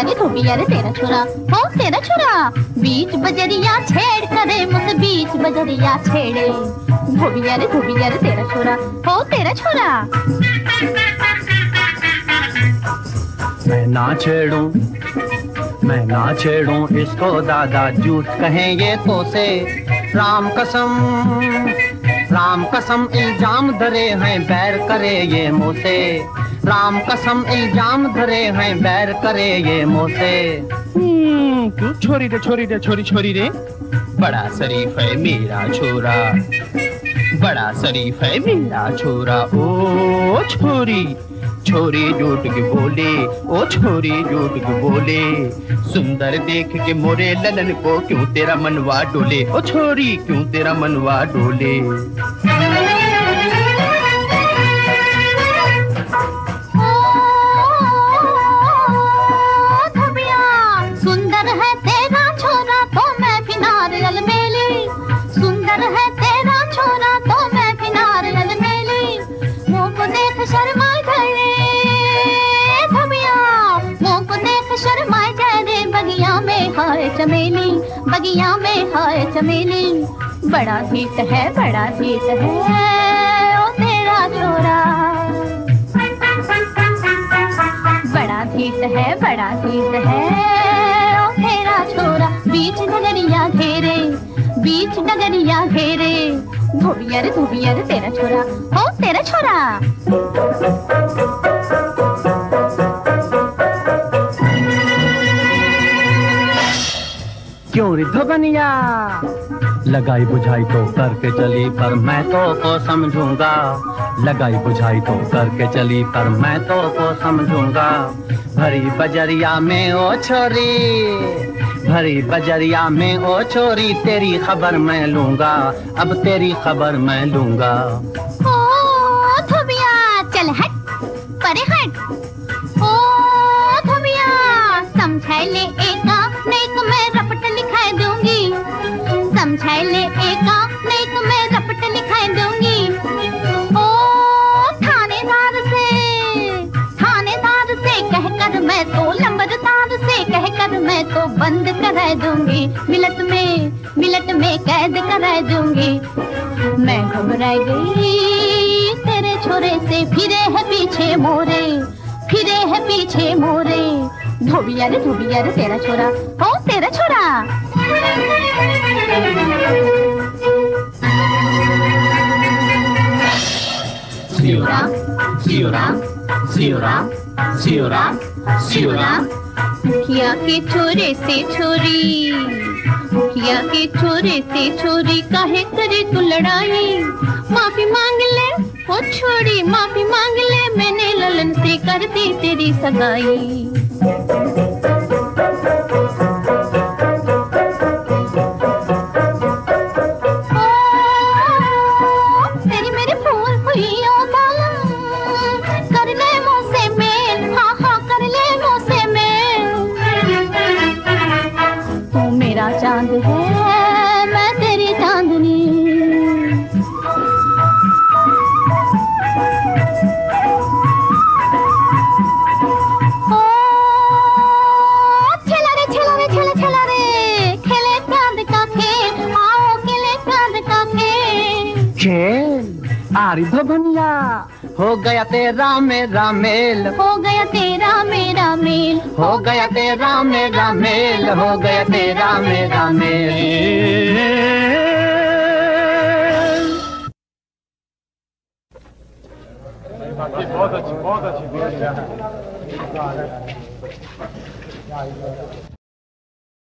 धोबिया रे तेरा छोरा हो तेरा छोरा बीच बजरिया छेड़ करे मुझसे बीच बजरिया छेड़े धोबिया रे तेरा छोरा हो तेरा छोरा। मैं ना छेड़ूं इसको दादा झूठ कहें ये तो से राम कसम इल्जाम धरे हैं बैर करे ये मुझसे राम कसम इल्जाम धरे हैं बैर करे ये मुझसे। तू छोरी रे बड़ा शरीफ है मेरा छोरा बड़ा शरीफ है मेरा छोरा। ओ छोरी झूठ के बोले ओ छोरी झूठ के बोले सुंदर देख के मोरे ललन को क्यों तेरा मनवा डोले ओ छोरी क्यों तेरा मनवा डोले। सुंदर है तेरा छोरा तो मैं भी नारियल मेली सुंदर है तेरा छोरा तो मैं भी नारियल मेली मुँह को देख शर्मा गए धबिया मुँह को देख शर्मा जाए बगिया में हाय चमेली बड़ा धीट है ओ तेरा छोरा बड़ा धीट है ओ तेरा छोरा। बीच डगरिया घेरे धोबिया रे तेरा छोरा हो तेरा छोरा। क्यों रे धोबनिया लगाई बुझाई तो करके चली पर मैं तो को समझूंगा लगाई बुझाई तो करके चली पर मैं तो को समझूंगा। भरी बजरिया में ओ छोरी तेरी खबर मैं लूंगा अब तेरी खबर मैं लूंगा। ओ धोबिया चल हट परे हट ओ धोबिया समझाई ले एका नहीं तो मैं रपट लिखा दूंगी समझाई ले एका नहीं तो मैं रपट लिखा दूंगी। ओ थानेदार से कहकर मैं तो लंबरदार से कहकर मैं तो बंद करा दूंगी मिलट में कैद करा दूंगी। मैं घबरा गई तेरे छोरे से फिरे है पीछे मोरे धोबिया रे तेरा छोरा हो तेरा छोरा। सियोराम मुखिया के छोरे से छोरी काहे करे तू लड़ाई माफी मांग ले ओ छोरी माफी मांग ले मैंने ललन से कर दी तेरी सगाई। तेरी मेरे फूल फुलियों कर ले मुझसे मेल हाँ कर ले मुझसे मेल तू मेरा चांद है मैं तेरी चांदनी। ओ छला रे खेले चांद का खेल आओ खेले चांद का खेल आरी धोबनिया हो गया तेरा मेरा मेल हो गया तेरा मेरा मेल हो गया तेरा मेरा मेल हो गया तेरा मेरा मेल। बहुत अच्छी